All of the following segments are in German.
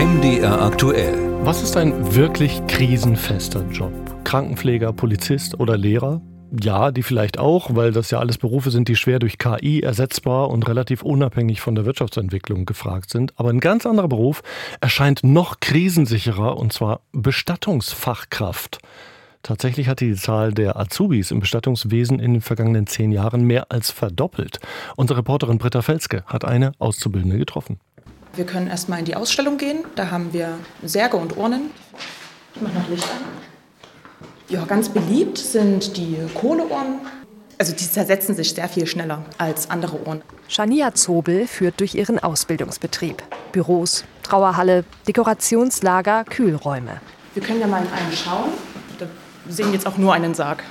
MDR aktuell. Was ist ein wirklich krisenfester Job? Krankenpfleger, Polizist oder Lehrer? Ja, die vielleicht auch, weil das ja alles Berufe sind, die schwer durch KI ersetzbar und relativ unabhängig von der Wirtschaftsentwicklung gefragt sind. Aber ein ganz anderer Beruf erscheint noch krisensicherer, und zwar Bestattungsfachkraft. Tatsächlich hat die Zahl der Azubis im Bestattungswesen in den vergangenen 10 Jahren mehr als verdoppelt. Unsere Reporterin Britta Felske hat eine Auszubildende getroffen. Wir können erstmal in die Ausstellung gehen. Da haben wir Särge und Urnen. Ich mache noch Licht an. Ja, ganz beliebt sind die Kohleurnen. Also die zersetzen sich sehr viel schneller als andere Urnen. Shania Zobel führt durch ihren Ausbildungsbetrieb. Büros, Trauerhalle, Dekorationslager, Kühlräume. Wir können ja mal in einen schauen. Da sehen jetzt auch nur einen Sarg.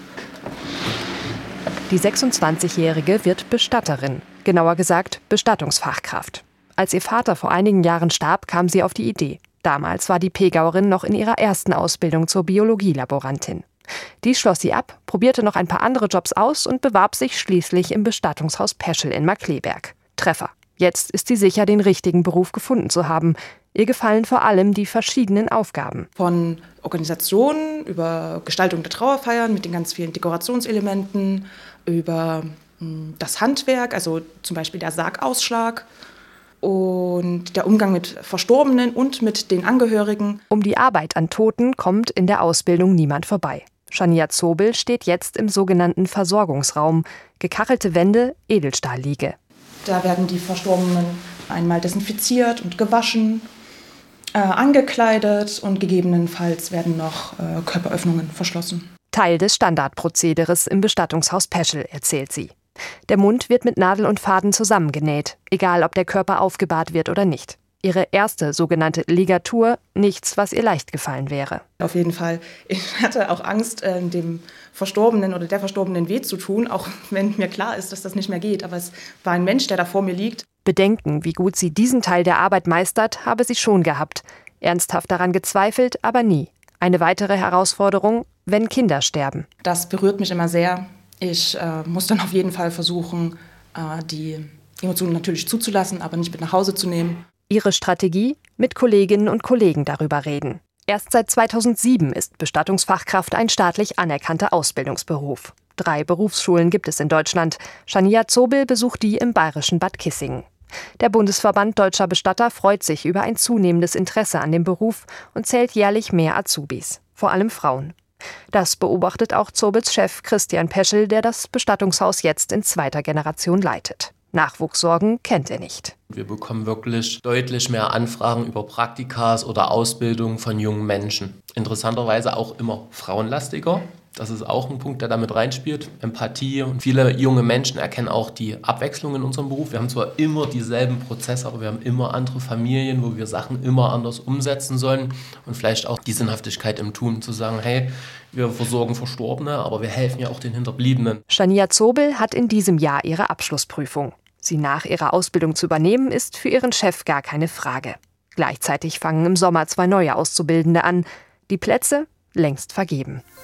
Die 26-Jährige wird Bestatterin, genauer gesagt Bestattungsfachkraft. Als ihr Vater vor einigen Jahren starb, kam sie auf die Idee. Damals war die Pegauerin noch in ihrer ersten Ausbildung zur Biologielaborantin. Die schloss sie ab, probierte noch ein paar andere Jobs aus und bewarb sich schließlich im Bestattungshaus Peschel in Markkleeberg. Treffer. Jetzt ist sie sicher, den richtigen Beruf gefunden zu haben. Ihr gefallen vor allem die verschiedenen Aufgaben. Von Organisationen über Gestaltung der Trauerfeiern mit den ganz vielen Dekorationselementen, über das Handwerk, also zum Beispiel der Sargausschlag, und der Umgang mit Verstorbenen und mit den Angehörigen. Um die Arbeit an Toten kommt in der Ausbildung niemand vorbei. Shania Zobel steht jetzt im sogenannten Versorgungsraum. Gekachelte Wände, Edelstahlliege. Da werden die Verstorbenen einmal desinfiziert und gewaschen, angekleidet und gegebenenfalls werden noch Körperöffnungen verschlossen. Teil des Standardprozederes im Bestattungshaus Peschel, erzählt sie. Der Mund wird mit Nadel und Faden zusammengenäht, egal ob der Körper aufgebahrt wird oder nicht. Ihre erste sogenannte Ligatur, nichts, was ihr leicht gefallen wäre. Auf jeden Fall. Ich hatte auch Angst, dem Verstorbenen oder der Verstorbenen weh zu tun, auch wenn mir klar ist, dass das nicht mehr geht. Aber es war ein Mensch, der da vor mir liegt. Bedenken, wie gut sie diesen Teil der Arbeit meistert, habe sie schon gehabt. Ernsthaft daran gezweifelt, aber nie. Eine weitere Herausforderung, wenn Kinder sterben. Das berührt mich immer sehr. Ich muss dann auf jeden Fall versuchen, die Emotionen natürlich zuzulassen, aber nicht mit nach Hause zu nehmen. Ihre Strategie? Mit Kolleginnen und Kollegen darüber reden. Erst seit 2007 ist Bestattungsfachkraft ein staatlich anerkannter Ausbildungsberuf. 3 Berufsschulen gibt es in Deutschland. Shania Zobel besucht die im bayerischen Bad Kissingen. Der Bundesverband Deutscher Bestatter freut sich über ein zunehmendes Interesse an dem Beruf und zählt jährlich mehr Azubis, vor allem Frauen. Das beobachtet auch Zobels Chef Christian Peschel, der das Bestattungshaus jetzt in 2. Generation leitet. Nachwuchssorgen kennt er nicht. Wir bekommen wirklich deutlich mehr Anfragen über Praktikas oder Ausbildung von jungen Menschen. Interessanterweise auch immer frauenlastiger. Das ist auch ein Punkt, der damit reinspielt. Empathie. Und viele junge Menschen erkennen auch die Abwechslung in unserem Beruf. Wir haben zwar immer dieselben Prozesse, aber wir haben immer andere Familien, wo wir Sachen immer anders umsetzen sollen. Und vielleicht auch die Sinnhaftigkeit im Tun, zu sagen, hey, wir versorgen Verstorbene, aber wir helfen ja auch den Hinterbliebenen. Shania Zobel hat in diesem Jahr ihre Abschlussprüfung. Sie nach ihrer Ausbildung zu übernehmen, ist für ihren Chef gar keine Frage. Gleichzeitig fangen im Sommer 2 neue Auszubildende an. Die Plätze längst vergeben.